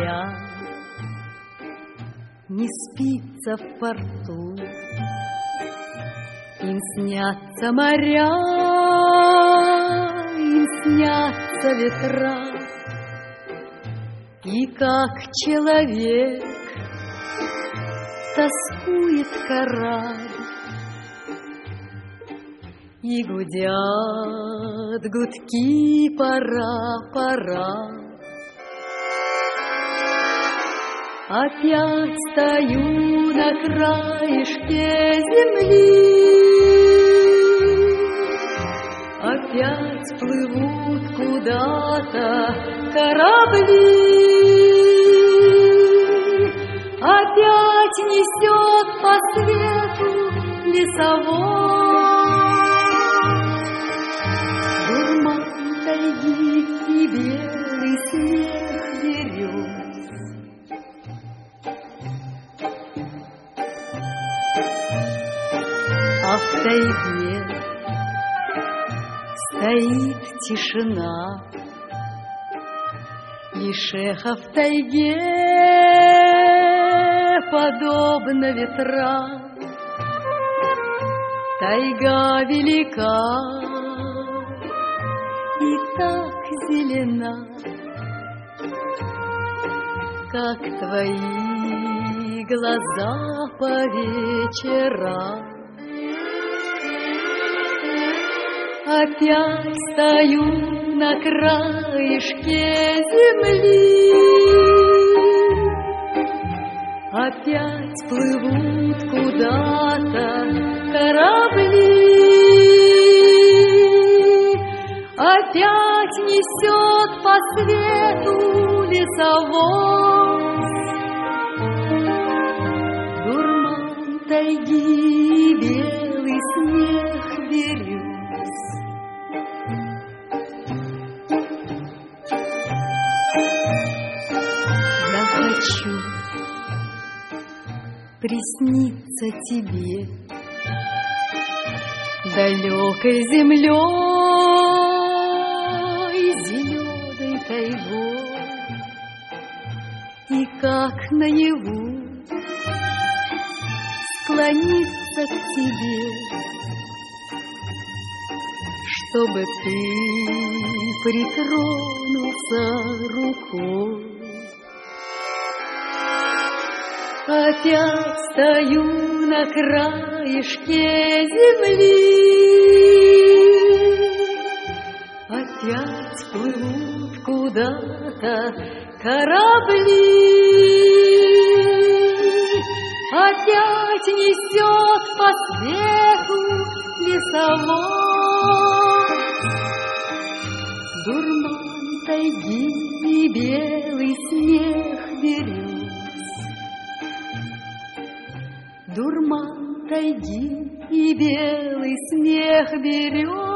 земля. Не спится в порту, им снятся моря, им снятся ветра. И как человек тоскует корабль, и гудят гудки, пора, пора. Опять стою на краешке земли, опять плывут куда-то корабли, опять несет по свету лесовой дурман тайги и белый снег берез. А в тайге стоит тишина, лишь эхо в тайге подобно ветрам. Тайга велика и так зелена, как твои глаза по вечерам. Опять стою на краешке земли, опять плывут куда-то корабли, опять несет по свету лесовой дурман тайги, белый снег берез. Я хочу присниться тебе далекой землей, зеленой тайгой, и как наяву склониться к тебе, чтобы ты притронулся рукой. Опять стою на краешке земли, опять плывут куда-то корабли, опять несет по свету лесовой дурман тайги и белый снег берез. Дурман тайги и белый снег берез.